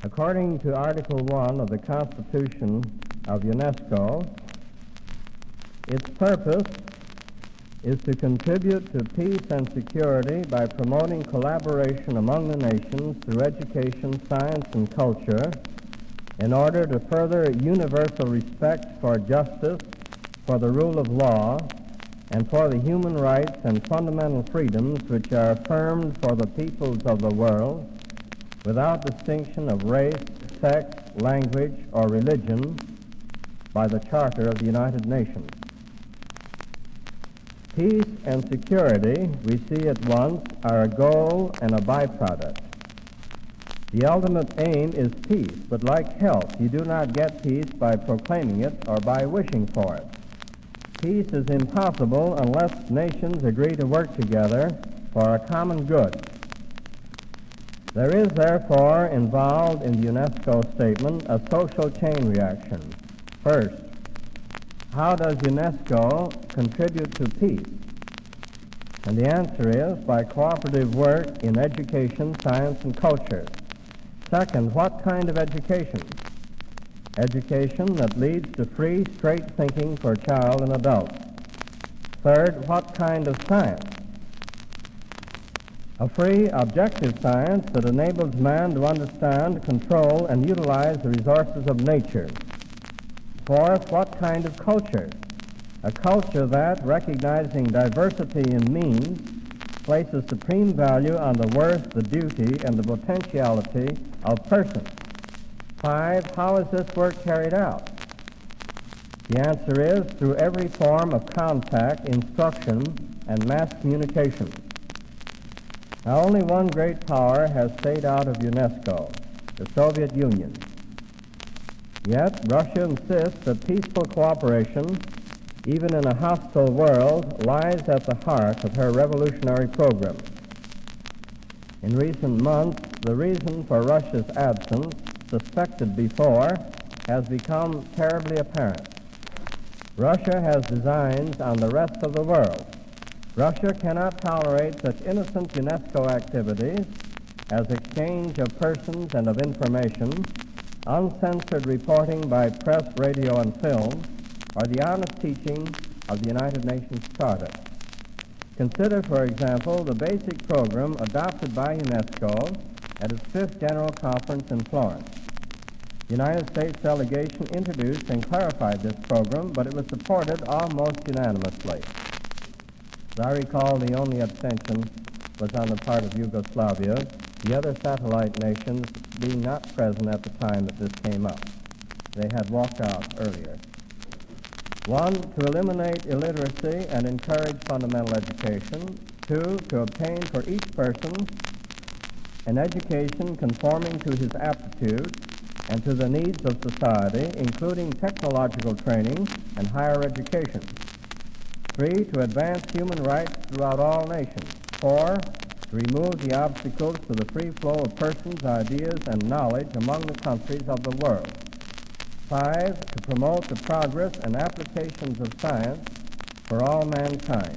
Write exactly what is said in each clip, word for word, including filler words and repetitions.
According to Article one of the Constitution of UNESCO, its purpose is to contribute to peace and security by promoting collaboration among the nations through education, science, and culture in order to further universal respect for justice, for the rule of law, and for the human rights and fundamental freedoms which are affirmed for the peoples of the world without distinction of race, sex, language, or religion by the Charter of the United Nations. Peace and security, we see at once, are a goal and a byproduct. The ultimate aim is peace, but like health, you do not get peace by proclaiming it or by wishing for it. Peace is impossible unless nations agree to work together for a common good. There is, therefore, involved in the UNESCO statement a social chain reaction. First, how does UNESCO contribute to peace? And the answer is by cooperative work in education, science, and culture. Second, what kind of education? Education that leads to free, straight thinking for child and adult. Third, what kind of science? A free, objective science that enables man to understand, control, and utilize the resources of nature. Fourth, what kind of culture? A culture that, recognizing diversity in means, places supreme value on the worth, the duty, and the potentiality of persons. Five, how is this work carried out? The answer is through every form of contact, instruction, and mass communication. Now, only one great power has stayed out of UNESCO, the Soviet Union. Yet, Russia insists that peaceful cooperation, even in a hostile world, lies at the heart of her revolutionary program. In recent months, the reason for Russia's absence, suspected before, has become terribly apparent. Russia has designs on the rest of the world. Russia cannot tolerate such innocent UNESCO activities as exchange of persons and of information, uncensored reporting by press, radio, and film, or the honest teaching of the United Nations Charter. Consider, for example, the basic program adopted by UNESCO at its fifth General Conference in Florence. The United States delegation introduced and clarified this program, but it was supported almost unanimously. As I recall, the only abstention was on the part of Yugoslavia, the other satellite nations being not present at the time that this came up. They had walked out earlier. One, to eliminate illiteracy and encourage fundamental education. Two, to obtain for each person an education conforming to his aptitude and to the needs of society, including technological training and higher education. Three, to advance human rights throughout all nations. Four, to remove the obstacles to the free flow of persons, ideas, and knowledge among the countries of the world. Five, to promote the progress and applications of science for all mankind.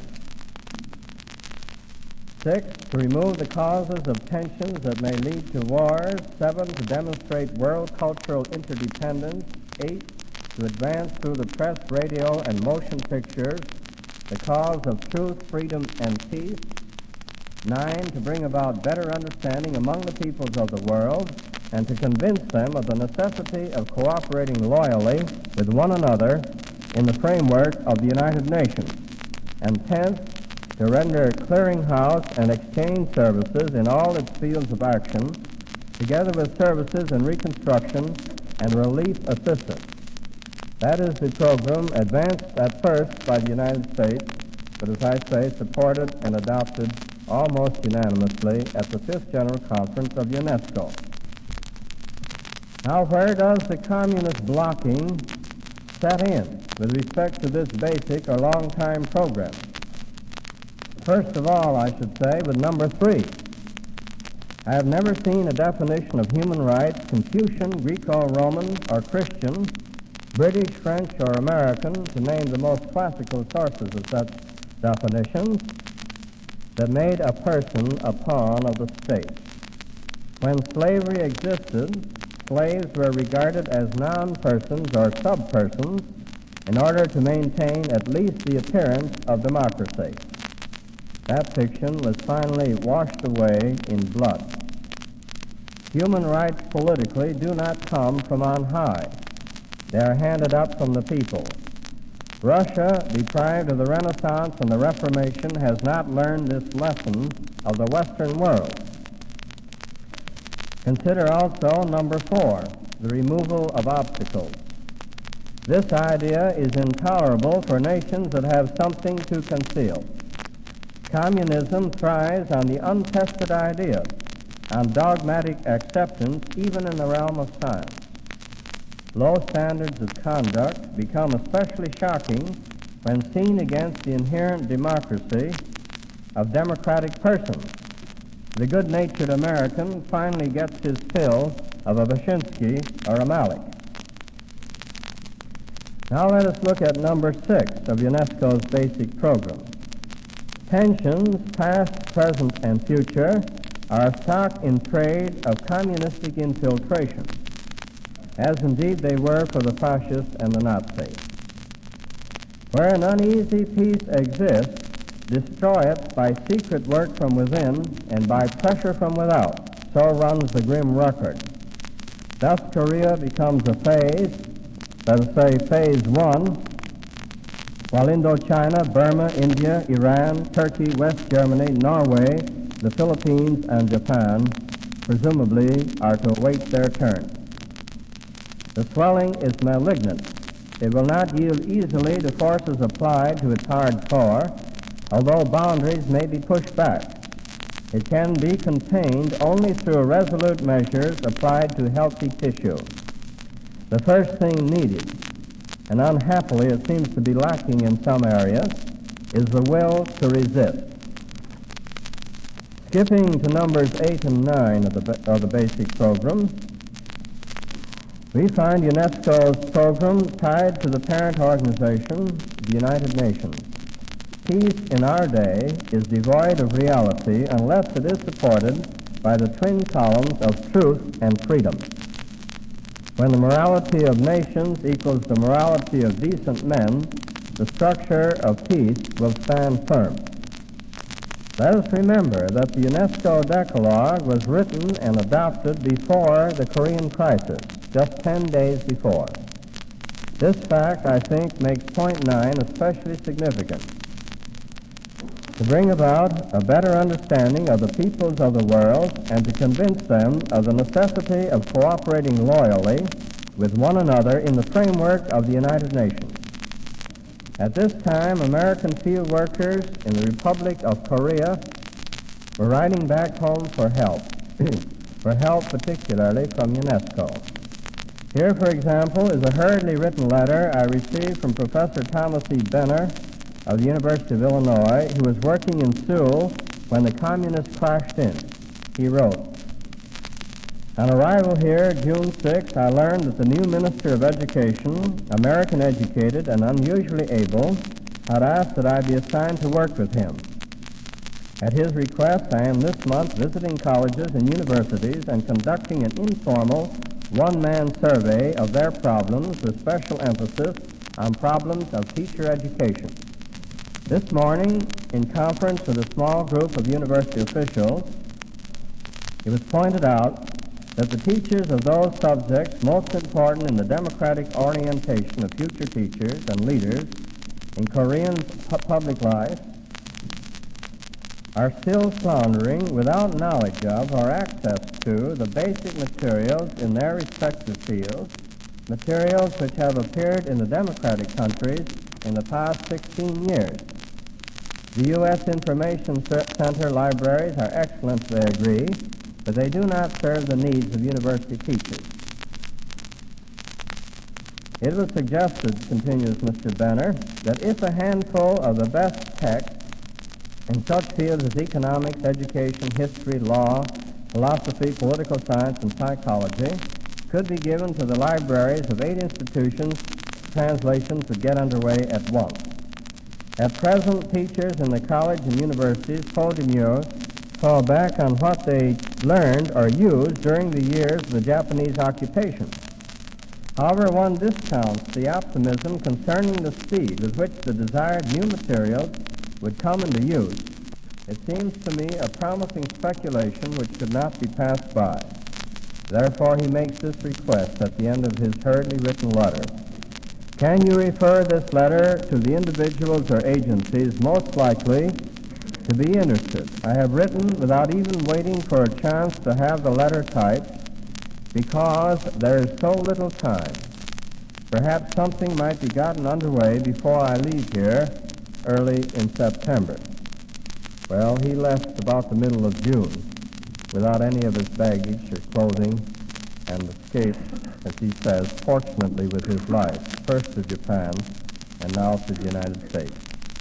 Six, to remove the causes of tensions that may lead to wars. Seven, to demonstrate world cultural interdependence. Eight, to advance through the press, radio, and motion pictures the cause of truth, freedom, and peace. Nine, to bring about better understanding among the peoples of the world and to convince them of the necessity of cooperating loyally with one another in the framework of the United Nations. And tenth, to render clearinghouse and exchange services in all its fields of action, together with services in reconstruction and relief assistance. That is the program advanced at first by the United States, but as I say, supported and adopted almost unanimously at the fifth General Conference of UNESCO. Now, where does the communist blocking set in with respect to this basic or long-time program? First of all, I should say, with number three. I have never seen a definition of human rights, Confucian, Greco-Roman, or Christian, British, French, or American, to name the most classical sources of such definitions, that made a person a pawn of the state. When slavery existed, slaves were regarded as non-persons or sub-persons in order to maintain at least the appearance of democracy. That fiction was finally washed away in blood. Human rights politically do not come from on high. They are handed up from the people. Russia, deprived of the Renaissance and the Reformation, has not learned this lesson of the Western world. Consider also number four, the removal of obstacles. This idea is intolerable for nations that have something to conceal. Communism thrives on the untested idea, on dogmatic acceptance even in the realm of science. Low standards of conduct become especially shocking when seen against the inherent democracy of democratic persons. The good-natured American finally gets his fill of a Baczynski or a Malik. Now let us look at number six of UNESCO's basic program. Tensions, past, present, and future, are stock in trade of communistic infiltration, as indeed they were for the fascists and the Nazis. Where an uneasy peace exists, destroy it by secret work from within and by pressure from without. So runs the grim record. Thus Korea becomes a phase, let us say phase one, while Indochina, Burma, India, Iran, Turkey, West Germany, Norway, the Philippines, and Japan presumably are to await their turn. The swelling is malignant. It will not yield easily to forces applied to its hard core, although boundaries may be pushed back. It can be contained only through resolute measures applied to healthy tissue. The first thing needed, and unhappily it seems to be lacking in some areas, is the will to resist. Skipping to numbers eight and nine of the, of the basic program, we find UNESCO's program tied to the parent organization, the United Nations. Peace in our day is devoid of reality unless it is supported by the twin columns of truth and freedom. When the morality of nations equals the morality of decent men, the structure of peace will stand firm. Let us remember that the UNESCO Decalogue was written and adopted before the Korean crisis, just ten days before. This fact, I think, makes point nine especially significant. To bring about a better understanding of the peoples of the world and to convince them of the necessity of cooperating loyally with one another in the framework of the United Nations. At this time, American field workers in the Republic of Korea were writing back home for help, for help particularly from UNESCO. Here, for example, is a hurriedly written letter I received from Professor Thomas E. Benner of the University of Illinois, who was working in Seoul when the communists crashed in. He wrote, "On arrival here, June sixth, I learned that the new Minister of Education, American educated and unusually able, had asked that I be assigned to work with him. At his request, I am this month visiting colleges and universities and conducting an informal one-man survey of their problems with special emphasis on problems of teacher education. This morning, in conference with a small group of university officials, it was pointed out that the teachers of those subjects most important in the democratic orientation of future teachers and leaders in Korean pu- public life are still floundering without knowledge of or access to the basic materials in their respective fields, materials which have appeared in the democratic countries in the past sixteen years. The U S Information Center libraries are excellent, they agree, but they do not serve the needs of university teachers. It was suggested," continues Mister Benner, "that if a handful of the best texts in such fields as economics, education, history, law, philosophy, political science, and psychology could be given to the libraries of eight institutions, translations would get underway at once. At present, teachers in the college and universities, faute de mieux, fall back on what they learned or used during the years of the Japanese occupation. However, one discounts the optimism concerning the speed with which the desired new materials would come into use. It seems to me a promising speculation which could not be passed by. Therefore, he makes this request at the end of his hurriedly written letter. Can you refer this letter to the individuals or agencies most likely to be interested? I have written without even waiting for a chance to have the letter typed because there is so little time. Perhaps something might be gotten underway before I leave here early in September. Well, he left about the middle of June without any of his baggage or clothing and escaped, as he says, fortunately with his life, first to Japan and now to the United States.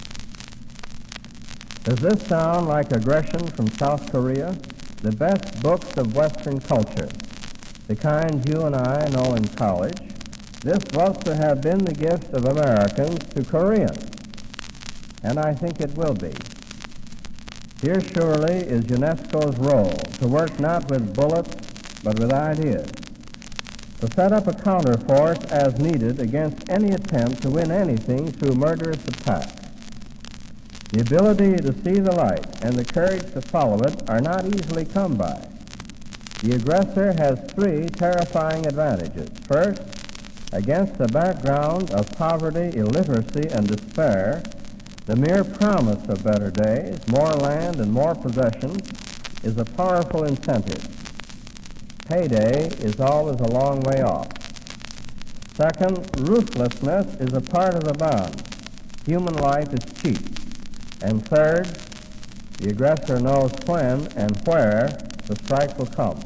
Does this sound like aggression from South Korea? The best books of Western culture, the kind you and I know in college, this was to have been the gift of Americans to Koreans, and I think it will be. Here surely is UNESCO's role, to work not with bullets, but with ideas, to set up a counterforce as needed against any attempt to win anything through murderous attack. The ability to see the light and the courage to follow it are not easily come by. The aggressor has three terrifying advantages. First, against the background of poverty, illiteracy, and despair, the mere promise of better days, more land, and more possessions is a powerful incentive. Payday is always a long way off. Second, ruthlessness is a part of the bond. Human life is cheap. And third, the aggressor knows when and where the strike will come.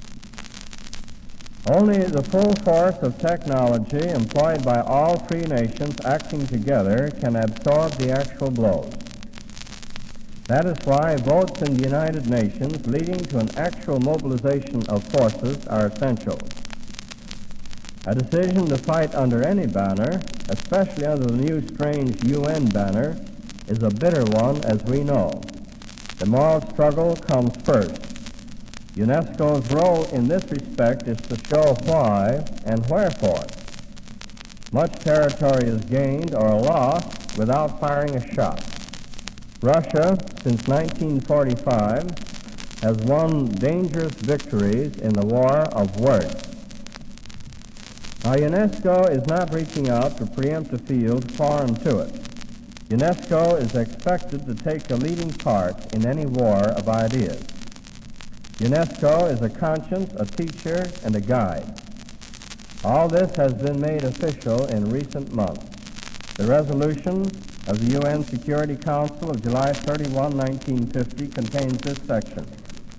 Only the full force of technology employed by all free nations acting together can absorb the actual blows. That is why votes in the United Nations leading to an actual mobilization of forces are essential. A decision to fight under any banner, especially under the new strange U N banner, is a bitter one, as we know. The moral struggle comes first. UNESCO's role in this respect is to show why and wherefore. Much territory is gained or lost without firing a shot. Russia, since nineteen forty-five, has won dangerous victories in the war of words. Now, UNESCO is not reaching out to preempt a field foreign to it. UNESCO is expected to take a leading part in any war of ideas. UNESCO is a conscience, a teacher, and a guide. All this has been made official in recent months. The resolution of the U N Security Council of July thirty-first, nineteen fifty contains this section.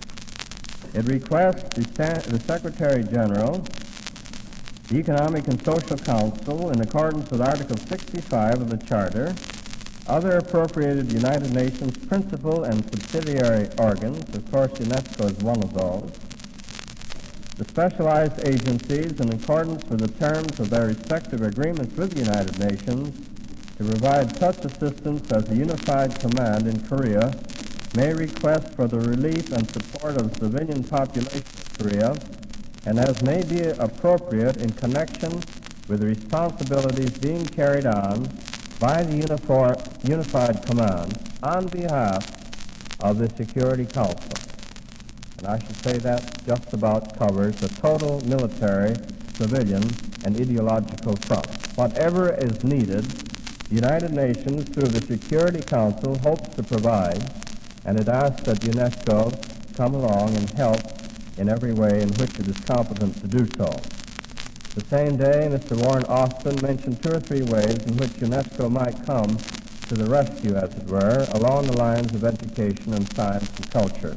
It requests the, the Secretary General, the Economic and Social Council, in accordance with Article sixty-five of the Charter, other appropriated United Nations principal and subsidiary organs, of course UNESCO is one of those, the specialized agencies, in accordance with the terms of their respective agreements with the United Nations, to provide such assistance as the Unified Command in Korea may request for the relief and support of the civilian population of Korea, and as may be appropriate in connection with the responsibilities being carried on by the Unified Command on behalf of the Security Council. And I should say that just about covers the total military, civilian, and ideological front. Whatever is needed, the United Nations, through the Security Council, hopes to provide, and it asks that UNESCO come along and help in every way in which it is competent to do so. The same day, Mister Warren Austin mentioned two or three ways in which UNESCO might come to the rescue, as it were, along the lines of education and science and culture.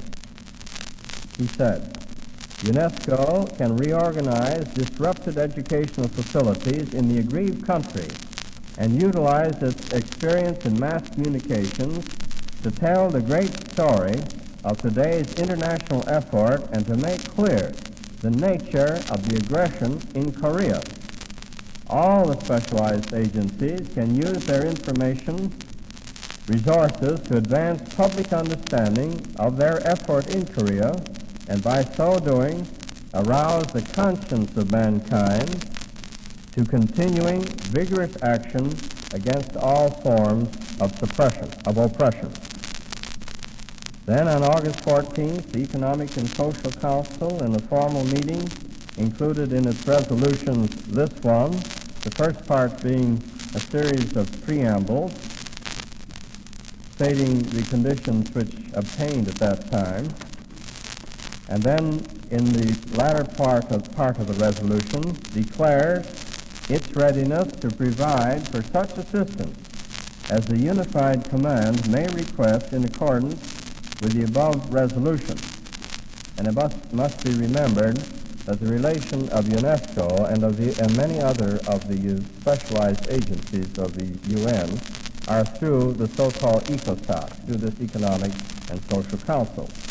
He said, UNESCO can reorganize disrupted educational facilities in the aggrieved country and utilize its experience in mass communications to tell the great story of today's international effort and to make clear the nature of the aggression in Korea. All the specialized agencies can use their information resources to advance public understanding of their effort in Korea and by so doing arouse the conscience of mankind to continuing vigorous action against all forms of suppression, of oppression. Then on August fourteenth, the Economic and Social Council, in a formal meeting, included in its resolutions this one, the first part being a series of preambles stating the conditions which obtained at that time, and then in the latter part of, part of the resolution declares its readiness to provide for such assistance as the Unified Command may request in accordance with the above resolution. And it must, must be remembered that the relation of UNESCO and of the, and many other of the specialized agencies of the U N are through the so-called ECOSOC, through this Economic and Social Council.